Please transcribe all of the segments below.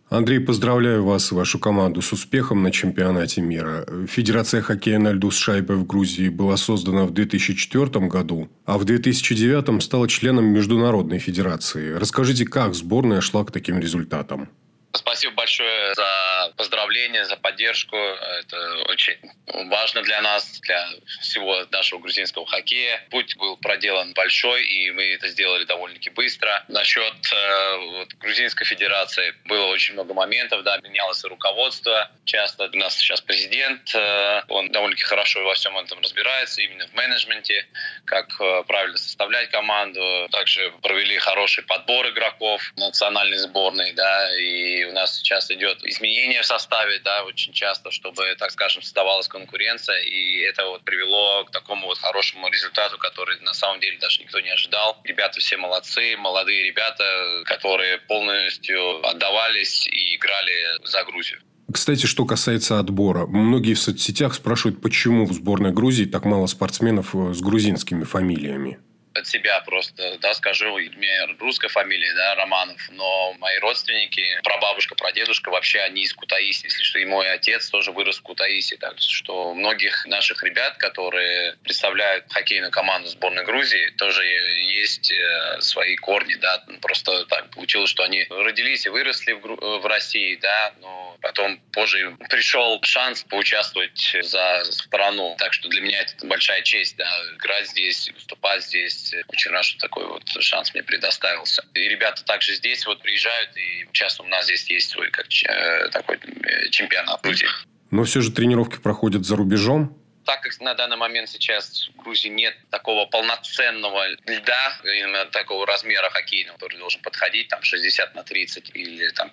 Андрей, поздравляю вас и вашу команду с успехом на чемпионате мира. Федерация хоккея на льду с шайбой в Грузии была создана в 2004 году, а в 2009 стала членом Международной федерации. Расскажите, как сборная шла к таким результатам? Спасибо большое за поздравления, за поддержку. Это очень важно для нас, для всего нашего грузинского хоккея. Путь был проделан большой, и мы это сделали довольно-таки быстро. Насчет грузинской федерации было очень много моментов, да, менялось руководство. Часто у нас сейчас президент, он довольно-таки хорошо во всем этом разбирается, именно в менеджменте, как правильно составлять команду. Также провели хороший подбор игроков национальной сборной, да, и у нас сейчас идет изменение в составе, да, очень часто, чтобы, так скажем, создавалась конкуренция, и это привело к такому хорошему результату, который на самом деле даже никто не ожидал. Ребята все молодцы, молодые ребята, которые полностью отдавались и играли за Грузию. Кстати, что касается отбора. Многие в соцсетях спрашивают, почему в сборной Грузии так мало спортсменов с грузинскими фамилиями. От себя просто, да, скажу, у меня русская фамилия, да, Романов, но мои родственники, прабабушка, прадедушка, вообще они из Кутаиси, если что, и мой отец тоже вырос в Кутаиси, так что у многих наших ребят, которые представляют хоккейную команду сборной Грузии, тоже есть свои корни, да, просто так получилось, что они родились и выросли в России, да, но потом позже пришел шанс поучаствовать за страну, так что для меня это большая честь, да, играть здесь, выступать здесь. Очень рад, что такой шанс мне предоставился. И ребята также здесь приезжают, и часто у нас здесь есть свой такой чемпионат Грузии. Но все же тренировки проходят за рубежом. Так как на данный момент сейчас в Грузии нет такого полноценного льда, именно такого размера хоккейного, который должен подходить там 60 на 30 или там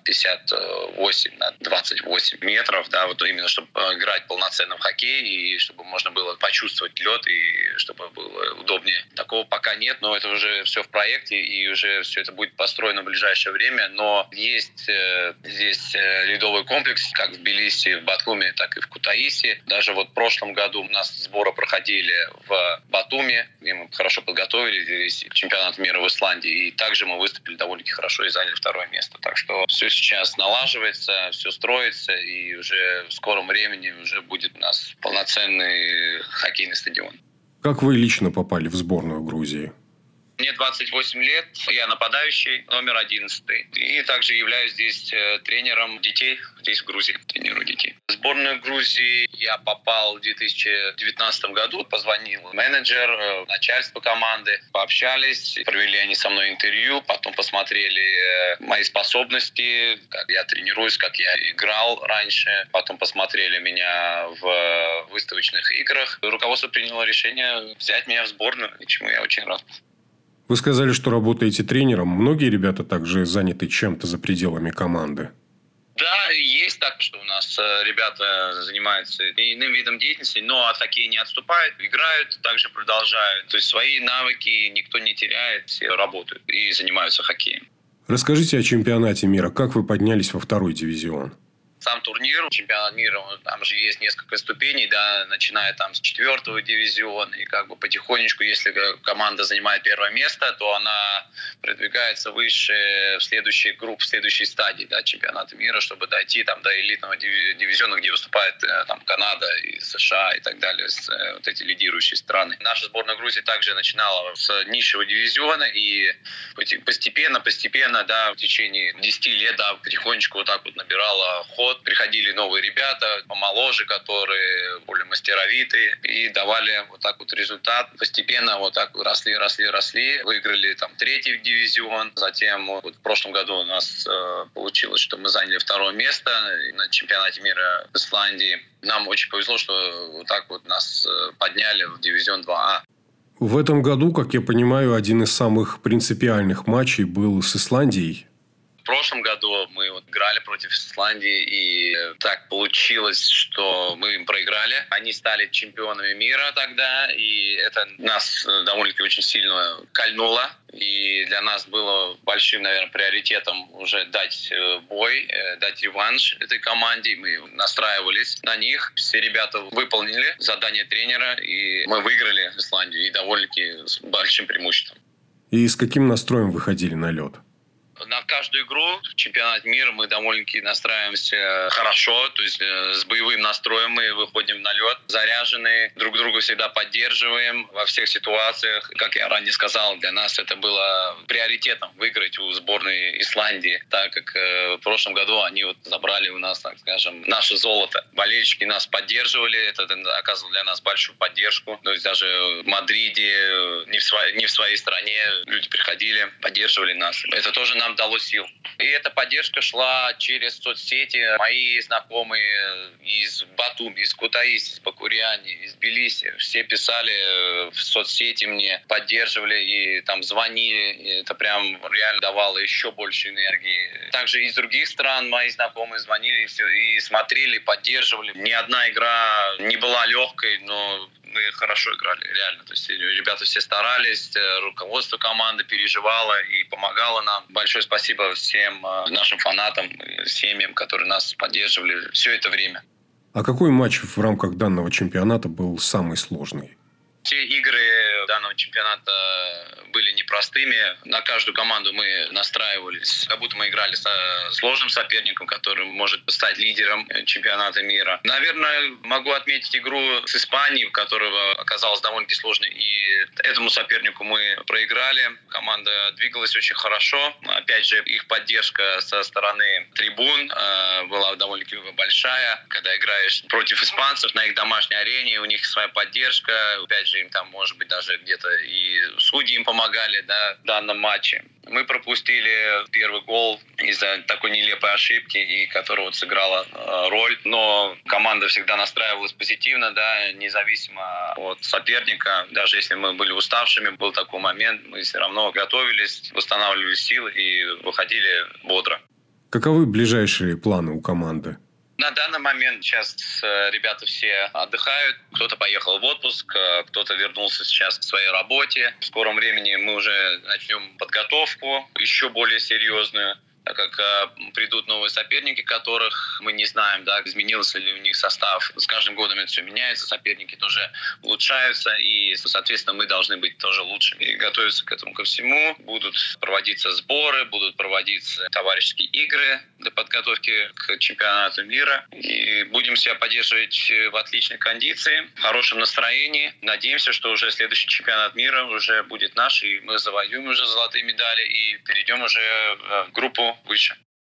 58 на 28 метров, да, именно чтобы играть полноценно в хоккей и чтобы можно было почувствовать лед и чтобы было удобнее. Такого пока нет, но это уже все в проекте и уже все это будет построено в ближайшее время. Но есть здесь ледовый комплекс, как в Тбилиси, в Батуми, так и в Кутаиси. Даже в прошлом году у нас сборы проходили в Батуми, где мы хорошо подготовились к чемпионату мира в Исландии. И также мы выступили довольно-таки хорошо и заняли второе место. Так что все сейчас налаживается, все строится, и уже в скором времени уже будет у нас полноценный хоккейный стадион. Как вы лично попали в сборную Грузии? Мне 28 лет, я нападающий, номер 11. И также являюсь здесь тренером детей, здесь в Грузии, тренирую детей. В сборную Грузии я попал в 2019 году, позвонил менеджер, начальство команды, пообщались, провели они со мной интервью, потом посмотрели мои способности, как я тренируюсь, как я играл раньше, потом посмотрели меня в выставочных играх. Руководство приняло решение взять меня в сборную, и чему я очень рад. Вы сказали, что работаете тренером. Многие ребята также заняты чем-то за пределами команды. Да, есть так, что у нас ребята занимаются иным видом деятельности, но от хоккея не отступают, играют, также продолжают. То есть свои навыки никто не теряет, все работают и занимаются хоккеем. Расскажите о чемпионате мира. Как вы поднялись во второй дивизион? Сам турнир, чемпионат мира, там же есть несколько ступеней, да, начиная там с 4-го дивизиона, и потихонечку, если команда занимает первое место, то она продвигается выше в следующей группе, в следующей стадии, да, чемпионата мира, чтобы дойти там до элитного дивизиона, где выступает там Канада и США и так далее, эти лидирующие страны. Наша сборная Грузии также начинала с низшего дивизиона, и постепенно, да, в течение 10 лет, да, потихонечку набирала ход. Приходили новые ребята, помоложе, которые более мастеровитые, и давали результат. Постепенно росли. Выиграли там 3-й дивизион. Затем в прошлом году у нас получилось, что мы заняли 2-е место на чемпионате мира в Исландии. Нам очень повезло, что нас подняли в дивизион 2А. В этом году, как я понимаю, один из самых принципиальных матчей был с Исландией. В прошлом году мы играли против Исландии, и так получилось, что мы им проиграли. Они стали чемпионами мира тогда, и это нас довольно-таки очень сильно кольнуло. И для нас было большим, наверное, приоритетом уже дать бой, дать реванш этой команде. Мы настраивались на них. Все ребята выполнили задание тренера, и мы выиграли Исландию, и довольно-таки с большим преимуществом. И с каким настроем выходили на лед? на каждую игру в чемпионат мира мы довольно-таки настраиваемся хорошо, то есть с боевым настроем мы выходим на лед, заряженные, друг друга всегда поддерживаем во всех ситуациях. Как я ранее сказал, для нас это было приоритетом выиграть у сборной Исландии, так как в прошлом году они вот забрали у нас, так скажем, наше золото. Болельщики нас поддерживали, это оказывало для нас большую поддержку. То есть даже в Мадриде, не в своей стране люди приходили, поддерживали нас. Это тоже нам дало сил. И эта поддержка шла через соцсети. Мои знакомые из Батуми, из Кутаиси, из Бакуряни, из Тбилиси, все писали в соцсети мне, поддерживали и там звонили. И это прям реально давало еще больше энергии. Также из других стран мои знакомые звонили и смотрели, поддерживали. Ни одна игра не была легкой, но мы хорошо играли, реально. То есть ребята все старались, руководство команды переживало и помогало нам. Большое спасибо всем нашим фанатам, семьям, которые нас поддерживали все это время. А какой матч в рамках данного чемпионата был самый сложный? Все игры данного чемпионата были непростыми. На каждую команду мы настраивались, как будто мы играли со сложным соперником, который может стать лидером чемпионата мира. Наверное, могу отметить игру с Испанией, которая оказалась довольно-таки сложной. И этому сопернику мы проиграли. Команда двигалась очень хорошо. Опять же, их поддержка со стороны трибун была довольно-таки большая. Когда играешь против испанцев на их домашней арене, у них своя поддержка. Опять же, им там, может быть, даже где-то и судьи им помогали, да, в данном матче. Мы пропустили первый гол из-за такой нелепой ошибки, и которая вот сыграла роль. Но команда всегда настраивалась позитивно, да, независимо от соперника. Даже если мы были уставшими, был такой момент, мы все равно готовились, восстанавливали силы и выходили бодро. Каковы ближайшие планы у команды? На данный момент сейчас ребята все отдыхают. Кто-то поехал в отпуск, кто-то вернулся сейчас к своей работе. В скором времени мы уже начнем подготовку еще более серьезную, так как придут новые соперники, которых мы не знаем, да, изменился ли у них состав. С каждым годом это все меняется, соперники тоже улучшаются, и, соответственно, мы должны быть тоже лучшими и готовиться к этому ко всему. Будут проводиться сборы, будут проводиться товарищеские игры для подготовки к чемпионату мира. И будем себя поддерживать в отличной кондиции, в хорошем настроении. Надеемся, что уже следующий чемпионат мира уже будет наш, и мы завоюем уже золотые медали и перейдем уже в группу выше.